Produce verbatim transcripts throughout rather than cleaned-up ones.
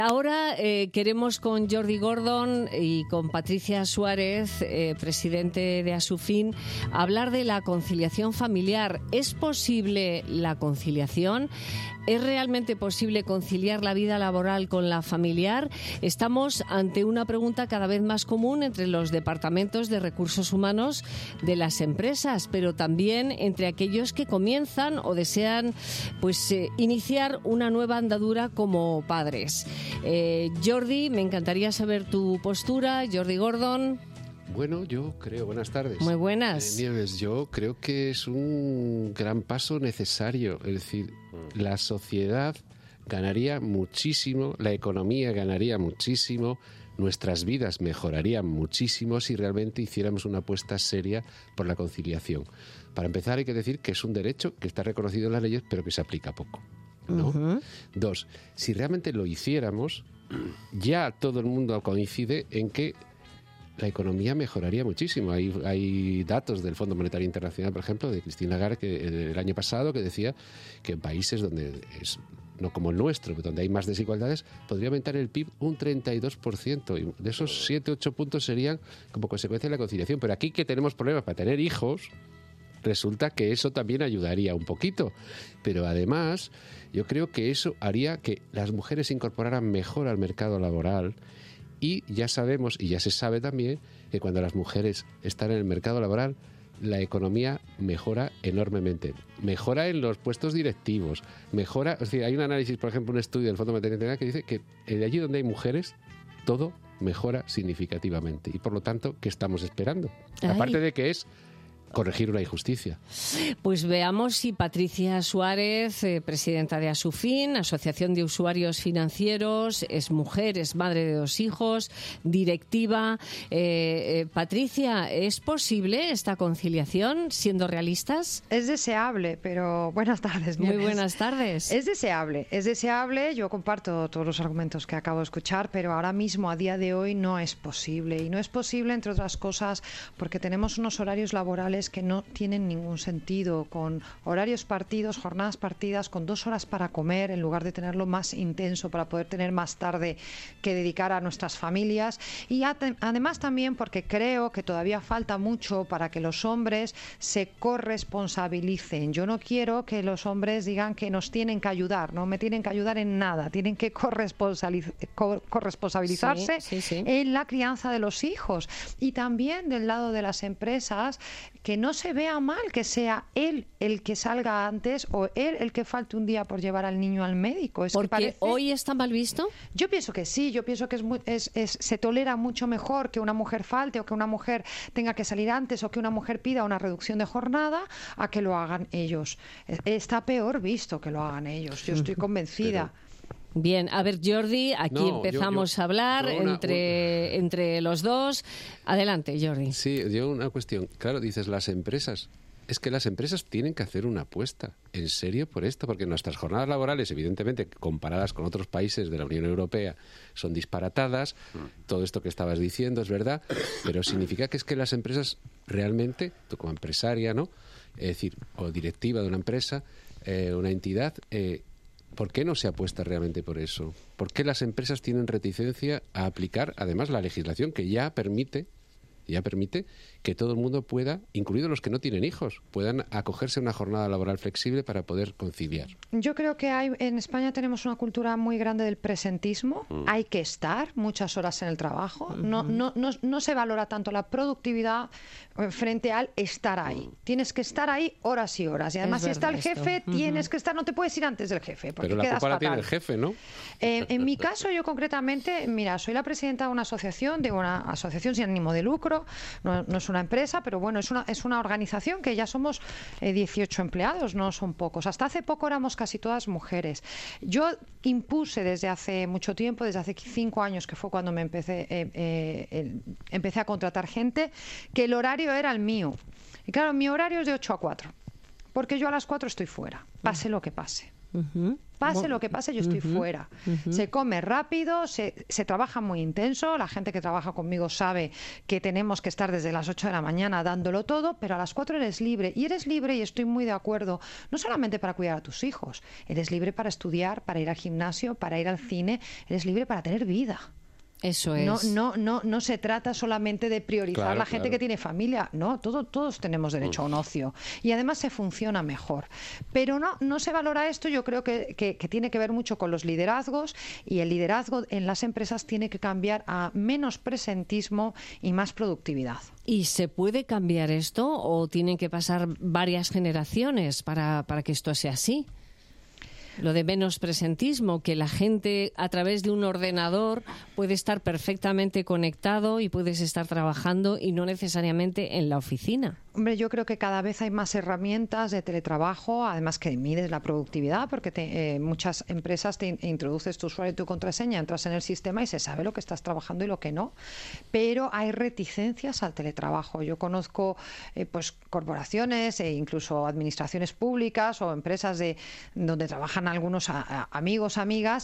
Ahora eh, queremos con Jordi Gordon y con Patricia Suárez, eh, presidente de Asufin, hablar de la conciliación familiar. ¿Es posible la conciliación? ¿Es realmente posible conciliar la vida laboral con la familiar? Estamos ante una pregunta cada vez más común entre los departamentos de recursos humanos de las empresas, pero también entre aquellos que comienzan o desean pues, eh, iniciar una nueva andadura como padres. Eh, Jordi, me encantaría saber tu postura. Jordi Gordon. Bueno, yo creo, buenas tardes. Muy buenas. Eh, Nieves, yo creo que es un gran paso necesario. Es decir, la sociedad ganaría muchísimo, la economía ganaría muchísimo, nuestras vidas mejorarían muchísimo si realmente hiciéramos una apuesta seria por la conciliación. Para empezar, hay que decir que es un derecho que está reconocido en las leyes, pero que se aplica poco, ¿no? Uh-huh. Dos, si realmente lo hiciéramos, ya todo el mundo coincide en que la economía mejoraría muchísimo. Hay, hay datos del Fondo Monetario Internacional, por ejemplo, de Christine Lagarde, que el año pasado, que decía que en países donde es no como el nuestro, donde hay más desigualdades, podría aumentar el P I B un treinta y dos por ciento. Y de esos siete, ocho puntos serían como consecuencia de la conciliación. Pero aquí que tenemos problemas para tener hijos, resulta que eso también ayudaría un poquito. Pero además, yo creo que eso haría que las mujeres se incorporaran mejor al mercado laboral. Y ya sabemos, y ya se sabe también, que cuando las mujeres están en el mercado laboral, la economía mejora enormemente. Mejora en los puestos directivos, mejora... Es decir, hay un análisis, por ejemplo, un estudio del Fondo Monetario Internacional que dice que de allí donde hay mujeres, todo mejora significativamente. Y por lo tanto, ¿qué estamos esperando? Ay. Aparte de que es corregir una injusticia. Pues veamos si Patricia Suárez, eh, presidenta de Asufin, Asociación de Usuarios Financieros, es mujer, es madre de dos hijos, directiva. Eh, eh, Patricia, ¿es posible esta conciliación siendo realistas? Es deseable, pero buenas tardes. Muy buenas tardes. Es deseable, es deseable. Yo comparto todos los argumentos que acabo de escuchar, pero ahora mismo, a día de hoy, no es posible. Y no es posible, entre otras cosas, porque tenemos unos horarios laborales que no tienen ningún sentido, con horarios partidos, jornadas partidas, con dos horas para comer, en lugar de tenerlo más intenso para poder tener más tarde que dedicar a nuestras familias. Y además también porque creo que todavía falta mucho para que los hombres se corresponsabilicen. Yo no quiero que los hombres digan que nos tienen que ayudar, no me tienen que ayudar en nada, tienen que corresponsabiliz- corresponsabilizarse sí, sí, sí. en la crianza de los hijos. Y también del lado de las empresas, que no se vea mal que sea él el que salga antes o él el que falte un día por llevar al niño al médico. Es ¿Porque que parece... hoy está mal visto? Yo pienso que sí, yo pienso que es, muy, es, es se tolera mucho mejor que una mujer falte o que una mujer tenga que salir antes o que una mujer pida una reducción de jornada a que lo hagan ellos. Está peor visto que lo hagan ellos, yo estoy convencida. Pero... Bien, a ver, Jordi, aquí no, empezamos yo, yo, a hablar una, entre, una... entre los dos. Adelante, Jordi. Sí, yo una cuestión. Claro, dices las empresas. Es que las empresas tienen que hacer una apuesta en serio por esto, porque nuestras jornadas laborales, evidentemente, comparadas con otros países de la Unión Europea, son disparatadas. Mm. Todo esto que estabas diciendo es verdad, pero significa que es que las empresas realmente, tú como empresaria, ¿no? Es decir, o directiva de una empresa, eh, una entidad... Eh, ¿por qué no se apuesta realmente por eso? ¿Por qué las empresas tienen reticencia a aplicar, además, la legislación que ya permite, ya permite que todo el mundo pueda, incluidos los que no tienen hijos, puedan acogerse a una jornada laboral flexible para poder conciliar? Yo creo que hay en España tenemos una cultura muy grande del presentismo. Mm. Hay que estar muchas horas en el trabajo. Uh-huh. No, no, no, no se valora tanto la productividad frente al estar ahí. Mm. Tienes que estar ahí horas y horas. Y además, si está el jefe, esto. tienes uh-huh. que estar, no te puedes ir antes del jefe. Porque Pero la quedas culpa la fatal. tiene el jefe, ¿no? Eh, en mi caso, yo concretamente, mira, soy la presidenta de una asociación, de una asociación sin ánimo de lucro. No, no es una empresa, pero bueno, es una, es una organización que ya somos eh, dieciocho empleados, no son pocos. Hasta hace poco éramos casi todas mujeres. Yo impuse desde hace mucho tiempo, desde hace cinco años, que fue cuando me empecé, eh, eh, eh, empecé a contratar gente, que el horario era el mío. Y claro, mi horario es de ocho a cuatro, porque yo a las cuatro estoy fuera, pase lo que pase. Uh-huh. Pase lo que pase, yo estoy uh-huh. fuera. Uh-huh. Se come rápido, se, se trabaja muy intenso. La gente que trabaja conmigo sabe que tenemos que estar desde las ocho de la mañana dándolo todo, pero a las cuatro eres libre. Y eres libre, y estoy muy de acuerdo, no solamente para cuidar a tus hijos. Eres libre para estudiar, para ir al gimnasio, para ir al cine. Eres libre para tener vida. Eso es. No, no, no, no se trata solamente de priorizar claro, la gente claro. que tiene familia. No, todo, todos tenemos derecho a un ocio. Y además se funciona mejor. Pero no, no se valora esto. Yo creo que, que, que tiene que ver mucho con los liderazgos. Y el liderazgo en las empresas tiene que cambiar a menos presentismo y más productividad. ¿Y se puede cambiar esto o tienen que pasar varias generaciones para, para que esto sea así? Lo de menos presentismo, que la gente a través de un ordenador puede estar perfectamente conectado y puedes estar trabajando y no necesariamente en la oficina. Hombre, yo creo que cada vez hay más herramientas de teletrabajo, además que mides la productividad, porque te, eh, muchas empresas te introduces tu usuario y tu contraseña, entras en el sistema y se sabe lo que estás trabajando y lo que no. Pero hay reticencias al teletrabajo. Yo conozco eh, pues corporaciones e incluso administraciones públicas o empresas de donde trabajan algunos a, a, amigos, amigas,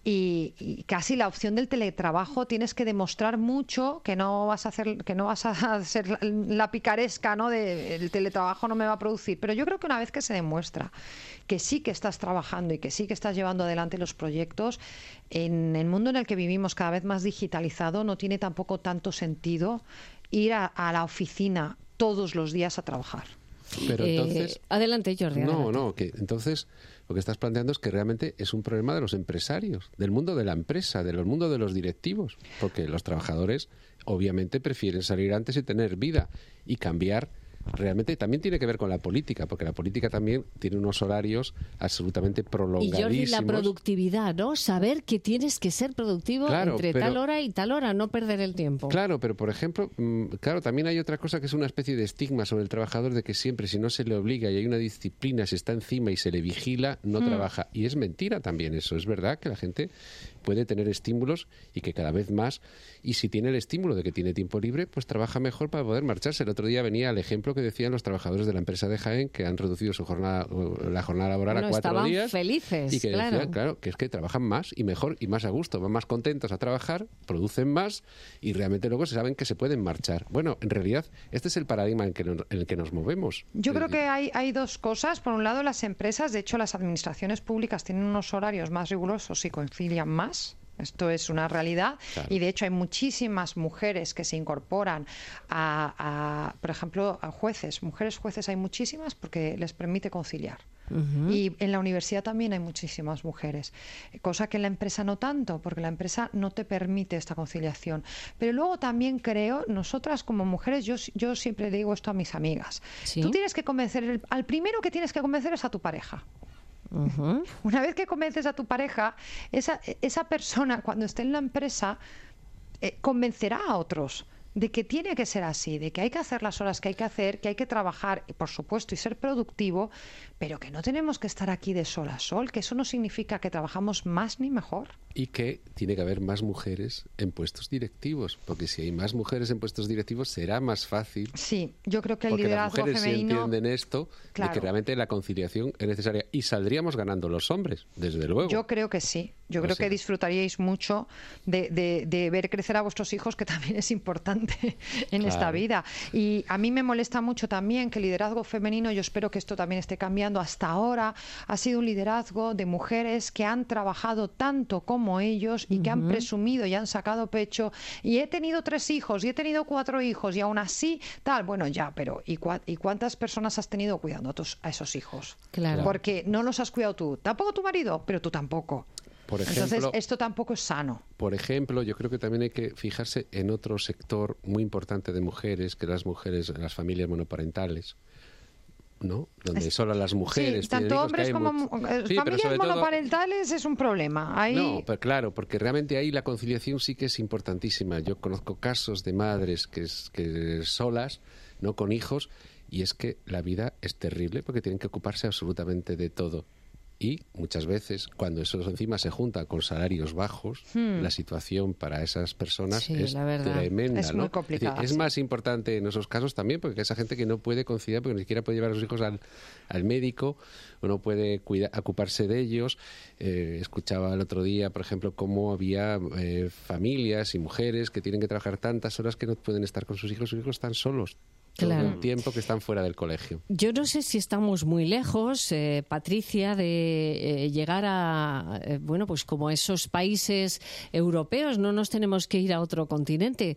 y, y casi la opción del teletrabajo tienes que demostrar mucho que no vas a hacer, que no vas a hacer la, la picaresca, ¿no? De el teletrabajo no me va a producir. Pero yo creo que una vez que se demuestra que sí que estás trabajando y que sí que estás llevando adelante los proyectos, en el mundo en el que vivimos cada vez más digitalizado, no tiene tampoco tanto sentido ir a, a la oficina todos los días a trabajar. Pero entonces... Eh, adelante, Jordi. No, adelante. no, que entonces lo que estás planteando es que realmente es un problema de los empresarios, del mundo de la empresa, del mundo de los directivos, porque los trabajadores obviamente prefieren salir antes y tener vida y cambiar. Realmente también tiene que ver con la política, porque la política también tiene unos horarios absolutamente prolongadísimos. Y Jordi, la productividad, ¿no? Saber que tienes que ser productivo claro, entre pero, tal hora y tal hora, no perder el tiempo. Claro, pero por ejemplo, claro, también hay otra cosa que es una especie de estigma sobre el trabajador de que siempre, si no se le obliga y hay una disciplina, se está encima y se le vigila, no mm. trabaja. Y es mentira también eso. Es verdad que la gente puede tener estímulos y que cada vez más, y si tiene el estímulo de que tiene tiempo libre, pues trabaja mejor para poder marcharse. El otro día venía el ejemplo que decían los trabajadores de la empresa de Jaén que han reducido su jornada, la jornada laboral bueno, a cuatro estaban días. Felices, y que claro. decían, claro, que es que trabajan más y mejor y más a gusto, van más contentos a trabajar, producen más y realmente luego se saben que se pueden marchar. Bueno, en realidad, este es el paradigma en, que nos, en el que nos movemos. Yo creo que hay, hay dos cosas. Por un lado, las empresas, de hecho, las administraciones públicas tienen unos horarios más rigurosos y concilian más. Esto es una realidad. Claro. Y de hecho hay muchísimas mujeres que se incorporan a, a, por ejemplo, a jueces. Mujeres jueces hay muchísimas porque les permite conciliar. Uh-huh. Y en la universidad también hay muchísimas mujeres, cosa que en la empresa no tanto, porque la empresa no te permite esta conciliación. Pero luego también creo, nosotras como mujeres, yo, yo siempre digo esto a mis amigas, ¿sí? Tú tienes que convencer, el, al primero que tienes que convencer es a tu pareja. Uh-huh. Una vez que convences a tu pareja, esa, esa persona cuando esté en la empresa eh, convencerá a otros de que tiene que ser así, de que hay que hacer las horas que hay que hacer, que hay que trabajar, y por supuesto, y ser productivo, pero que no tenemos que estar aquí de sol a sol, que eso no significa que trabajamos más ni mejor. Y que tiene que haber más mujeres en puestos directivos, porque si hay más mujeres en puestos directivos será más fácil. Sí, yo creo que el porque liderazgo las mujeres femenino... sí entienden esto, claro, de que realmente la conciliación es necesaria. Y saldríamos ganando los hombres, desde luego. Yo creo que sí. Yo creo o sea, que disfrutaríais mucho de, de, de ver crecer a vuestros hijos, que también es importante en claro. esta vida. Y a mí me molesta mucho también que el liderazgo femenino, yo espero que esto también esté cambiando, hasta ahora ha sido un liderazgo de mujeres que han trabajado tanto como ellos y que uh-huh. han presumido y han sacado pecho. Y he tenido tres hijos y he tenido cuatro hijos y aún así tal. Bueno, ya, pero ¿y, cua- y cuántas personas has tenido cuidando a, tus, a esos hijos? Claro. Porque no los has cuidado tú. Tampoco tu marido, pero tú tampoco. Por ejemplo, Entonces, esto tampoco es sano. Por ejemplo, yo creo que también hay que fijarse en otro sector muy importante de mujeres, que las mujeres, las familias monoparentales, ¿no? Donde es, solo las mujeres sí, tanto hijos, hombres como mu- sí, familias monoparentales todo... es un problema. Ahí... No, pero claro, porque realmente ahí la conciliación sí que es importantísima. Yo conozco casos de madres que, es, que solas, no con hijos, y es que la vida es terrible porque tienen que ocuparse absolutamente de todo. Y muchas veces, cuando eso encima se junta con salarios bajos, hmm. la situación para esas personas sí, es tremenda. Es ¿no? muy complicada. Es, decir, es sí. más importante en esos casos también, porque esa gente que no puede conciliar, porque ni siquiera puede llevar a sus hijos al, al médico, o no puede cuidar, ocuparse de ellos. Eh, escuchaba el otro día, por ejemplo, cómo había eh, familias y mujeres que tienen que trabajar tantas horas que no pueden estar con sus hijos, sus hijos están solos. Claro. Todo el tiempo que están fuera del colegio. Yo no sé si estamos muy lejos, eh, Patricia, de eh, llegar a, eh, bueno, pues como esos países europeos, no nos tenemos que ir a otro continente,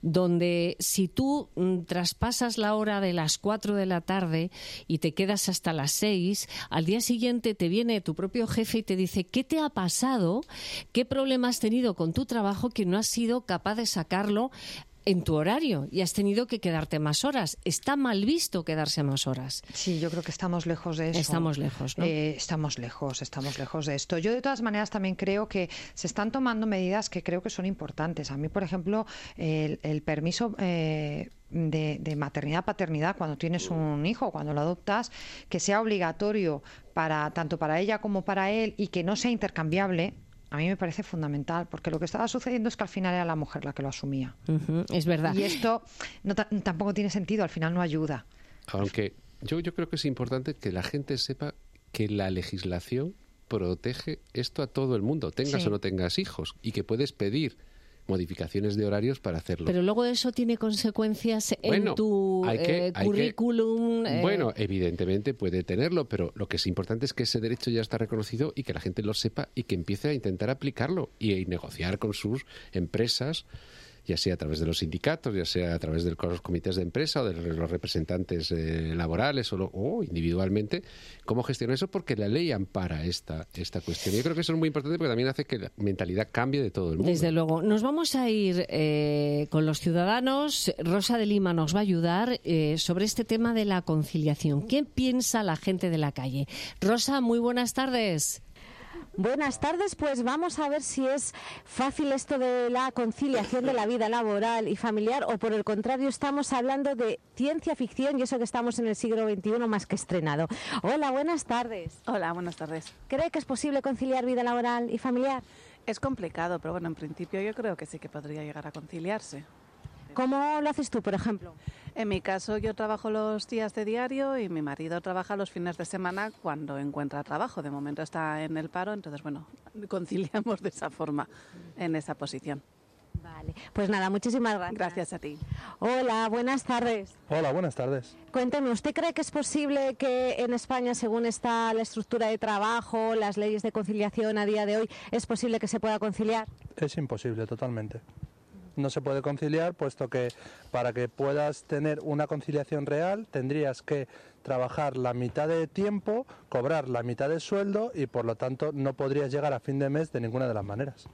donde si tú mm, traspasas la hora de las cuatro de la tarde y te quedas hasta las seis, al día siguiente te viene tu propio jefe y te dice, ¿qué te ha pasado? ¿Qué problema has tenido con tu trabajo que no has sido capaz de sacarlo en tu horario y has tenido que quedarte más horas? Está mal visto quedarse más horas. Sí, yo creo que estamos lejos de eso. Estamos lejos, ¿no? Eh, estamos lejos, estamos lejos de esto. Yo, de todas maneras, también creo que se están tomando medidas que creo que son importantes. A mí, por ejemplo, el, el permiso eh, de, de maternidad-paternidad cuando tienes un hijo, cuando lo adoptas, que sea obligatorio para tanto para ella como para él y que no sea intercambiable, a mí me parece fundamental, porque lo que estaba sucediendo es que al final era la mujer la que lo asumía. Uh-huh, es verdad. Y esto no t- tampoco tiene sentido, al final no ayuda. Aunque yo, yo creo que es importante que la gente sepa que la legislación protege esto a todo el mundo, tengas sí. o no tengas hijos, y que puedes pedir modificaciones de horarios para hacerlo. Pero luego eso tiene consecuencias bueno, en tu hay que, eh, hay currículum. Que, eh... Bueno, evidentemente puede tenerlo, pero lo que es importante es que ese derecho ya está reconocido y que la gente lo sepa y que empiece a intentar aplicarlo y, y negociar con sus empresas, ya sea a través de los sindicatos, ya sea a través de los comités de empresa o de los representantes eh, laborales o, lo, o individualmente, cómo gestionar eso, porque la ley ampara esta, esta cuestión. Yo creo que eso es muy importante porque también hace que la mentalidad cambie de todo el mundo. Desde luego. Nos vamos a ir eh, con los ciudadanos. Rosa de Lima nos va a ayudar eh, sobre este tema de la conciliación. ¿Qué piensa la gente de la calle? Rosa, muy buenas tardes. Buenas tardes, pues vamos a ver si es fácil esto de la conciliación de la vida laboral y familiar o por el contrario estamos hablando de ciencia ficción y eso que estamos en el siglo veintiuno más que estrenado. Hola, buenas tardes. Hola, buenas tardes. ¿Cree que es posible conciliar vida laboral y familiar? Es complicado, pero bueno, en principio yo creo que sí que podría llegar a conciliarse. ¿Cómo lo haces tú, por ejemplo? En mi caso, yo trabajo los días de diario y mi marido trabaja los fines de semana cuando encuentra trabajo. De momento está en el paro, entonces, bueno, conciliamos de esa forma, en esa posición. Vale, pues nada, muchísimas gracias. Gracias a ti. Hola, buenas tardes. Hola, buenas tardes. Cuénteme, ¿usted cree que es posible que en España, según está la estructura de trabajo, las leyes de conciliación a día de hoy, es posible que se pueda conciliar? Es imposible, totalmente. No se puede conciliar, puesto que para que puedas tener una conciliación real tendrías que trabajar la mitad de tiempo, cobrar la mitad de sueldo y por lo tanto no podrías llegar a fin de mes de ninguna de las maneras.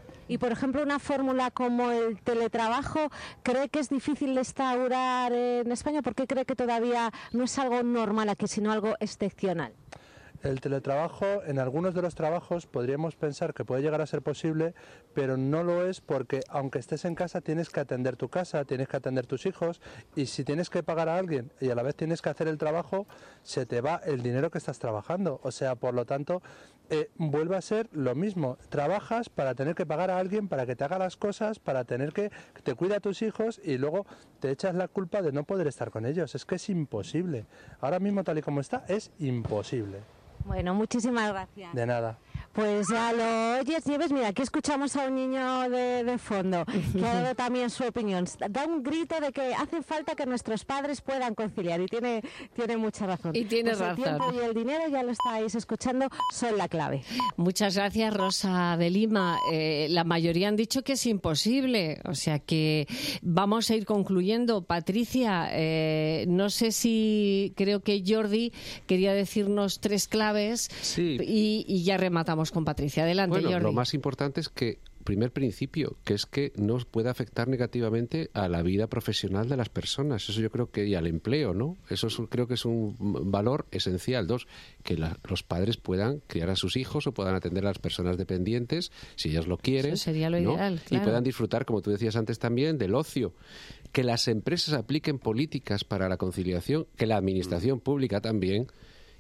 Y por ejemplo, una fórmula como el teletrabajo, ¿cree que es difícil de instaurar en España? ¿Por qué cree que todavía no es algo normal aquí, sino algo excepcional? El teletrabajo, en algunos de los trabajos podríamos pensar que puede llegar a ser posible, pero no lo es porque aunque estés en casa tienes que atender tu casa, tienes que atender tus hijos y si tienes que pagar a alguien y a la vez tienes que hacer el trabajo, se te va el dinero que estás trabajando. O sea, por lo tanto, eh, vuelve a ser lo mismo. Trabajas para tener que pagar a alguien para que te haga las cosas, para tener que, que te cuida a tus hijos y luego te echas la culpa de no poder estar con ellos. Es que es imposible. Ahora mismo, tal y como está, es imposible. Bueno, muchísimas gracias. De nada. Pues ya lo oyes, Nieves. Mira, aquí escuchamos a un niño de, de fondo que ha dado también su opinión. Da un grito de que hace falta que nuestros padres puedan conciliar y tiene, tiene mucha razón. Y tiene pues razón. El tiempo y el dinero, ya lo estáis escuchando, son la clave. Muchas gracias, Rosa de Lima. Eh, la mayoría han dicho que es imposible, o sea que vamos a ir concluyendo. Patricia, eh, no sé si creo que Jordi quería decirnos tres claves sí. y, y ya rematamos con Patricia. Adelante, bueno, Jordi. Lo más importante es que, primer principio, que es que no puede afectar negativamente a la vida profesional de las personas. Eso yo creo que, y al empleo, ¿no? Eso es, creo que es un valor esencial. Dos, que la, los padres puedan criar a sus hijos o puedan atender a las personas dependientes, si ellas lo quieren. Eso sería lo ¿no? ideal, claro. Y puedan disfrutar, como tú decías antes también, del ocio. Que las empresas apliquen políticas para la conciliación, que la administración pública también.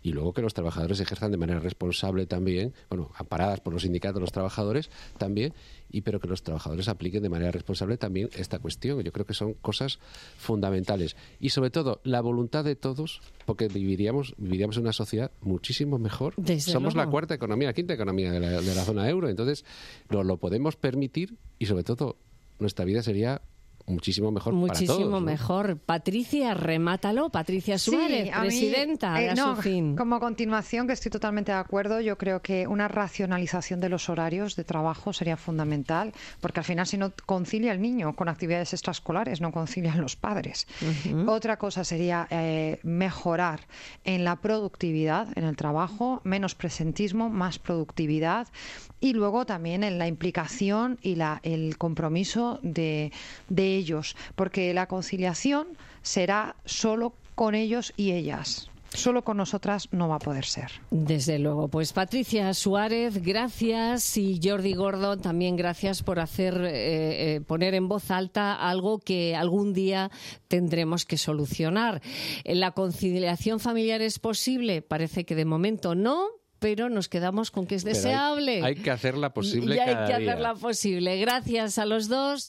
y luego que los trabajadores ejerzan de manera responsable también, bueno, amparadas por los sindicatos de los trabajadores también, y pero que los trabajadores apliquen de manera responsable también esta cuestión. Yo creo que son cosas fundamentales. Y sobre todo, la voluntad de todos, porque viviríamos, viviríamos en una sociedad muchísimo mejor. Desde Somos luego. la cuarta economía, la quinta economía de la, de la zona euro, entonces nos lo podemos permitir y sobre todo nuestra vida sería muchísimo mejor Muchísimo para todos, ¿no? mejor. Patricia, remátalo. Patricia Suárez, Sí, a mí, presidenta eh, de no, Asufin. como continuación, que estoy totalmente de acuerdo, yo creo que una racionalización de los horarios de trabajo sería fundamental, porque al final si no concilia el niño con actividades extraescolares, no concilian los padres. Uh-huh. Otra cosa sería eh, mejorar en la productividad en el trabajo, menos presentismo, más productividad, y luego también en la implicación y la, el compromiso de, de ellos, porque la conciliación será solo con ellos y ellas. Solo con nosotras no va a poder ser. Desde luego. Pues Patricia Suárez, gracias, y Jordi Gordon, también gracias por hacer eh, eh, poner en voz alta algo que algún día tendremos que solucionar. ¿La conciliación familiar es posible? Parece que de momento no, pero nos quedamos con que es Pero deseable. Hay, hay que hacerla posible y hay cada que día. hacerla posible. Gracias a los dos.